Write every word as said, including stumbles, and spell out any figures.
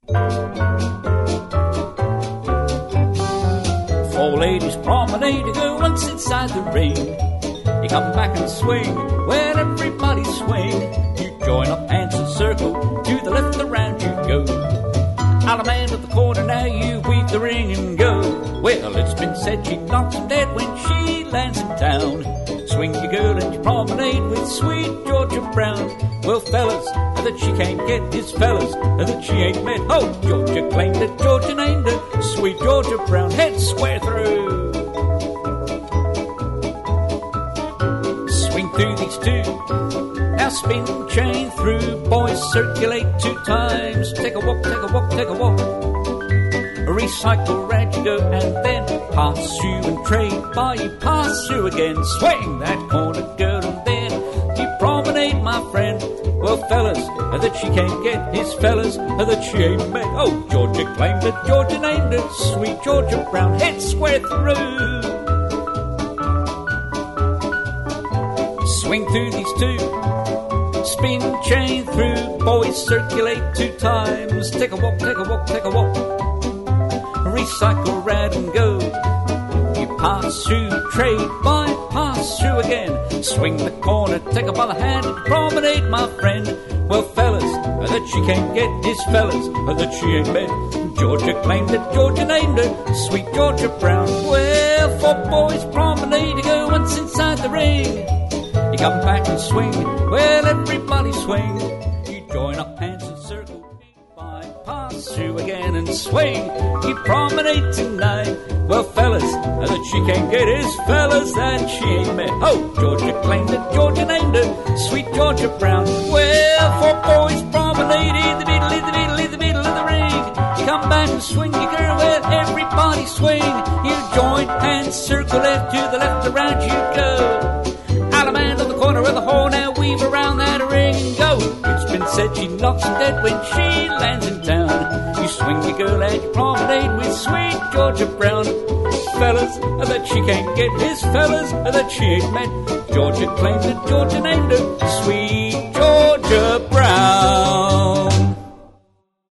Four ladies promenade to go once inside the ring. You come back and swing, well, everybody swing. You join up hands and circle, to the left around you go. Alaman at the corner, now you weave the ring and go. Well, it's been said she knocks him dead when she lands in town. Swing your girl and you promenade with sweet Georgia Brown. Well, fellas, that she can't get his fellas that she ain't met. Oh, Georgia claimed it, Georgia named her sweet Georgia Brown. Head square through. Swing through these two. Now spin chain through. Boys circulate two times. Take a walk, take a walk, take a walk. Recycle round you go and then pass through and trade by. You pass through again. Swing that corner girl and then you promenade, my friend. Well, fellas, that she can't get his fellas that she ain't met. Oh, Georgia claimed it, Georgia named it sweet Georgia Brown. Head square through. Swing through these two. Spin chain through. Boys circulate two times. Take a walk, take a walk, take a walk. Recycle round and go. You pass through, trade by, pass through again. Swing the corner, take her by the hand and promenade, my friend. Well, fellas, that she can't get his fellas that she ain't met. Georgia claimed it, Georgia named her sweet Georgia Brown. Well, four boys promenade to go once inside the ring. You come back and swing, well, everybody swing. You join up hands and circle, by, pass through again and swing. You promenade tonight. Well, fellas, that she can't get his fellas that she ain't met. Oh, Georgia claimed it, Georgia named her sweet Georgia Brown. Well, four boys promenade in the middle, in the middle, in the middle of the ring. You come back and swing your girl, well, everybody swing. You join hands, circle left to the left, around you go. Alaman on the corner of the hall, now weave around that ring and go. It's been said she knocks him dead when she lands in town. You swing your girl and you promenade with sweet Georgia Brown. Fellas, that she can't get his fellas that she ain't met. Georgia claimed it, Georgia named her sweet Georgia Brown.